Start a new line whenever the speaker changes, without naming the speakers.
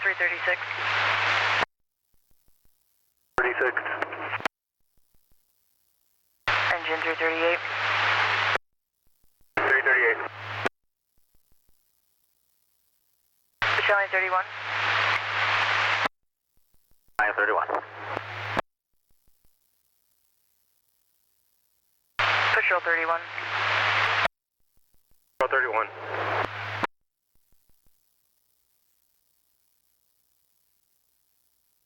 336.
36.
Engine 338.
338.
Charlie 31.
931.
Patrol 31.
31.